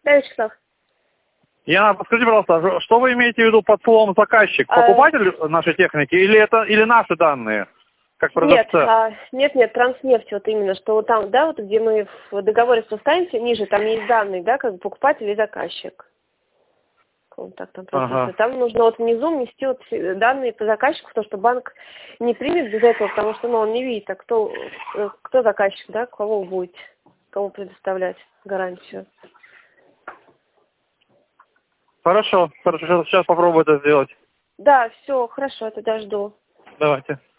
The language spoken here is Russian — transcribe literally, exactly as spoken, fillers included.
Да, Вячеслав. Яна, подскажите, пожалуйста, что вы имеете в виду под словом заказчик? Покупатель а... нашей техники или это или наши данные? Как нет, а, нет, нет, Транснефть, вот именно, что вот там, да, вот где мы в договоре составимся, ниже, там есть данные, да, как бы покупатель и заказчик. Вот так там прописано. Ага. Там нужно вот внизу внести вот данные по заказчику, потому что банк не примет без этого, потому что ну, он не видит, а кто, кто заказчик, да, кого вы будете, кому предоставлять гарантию. Хорошо, хорошо, сейчас попробую это сделать. Да, все, хорошо, тогда жду. Давайте.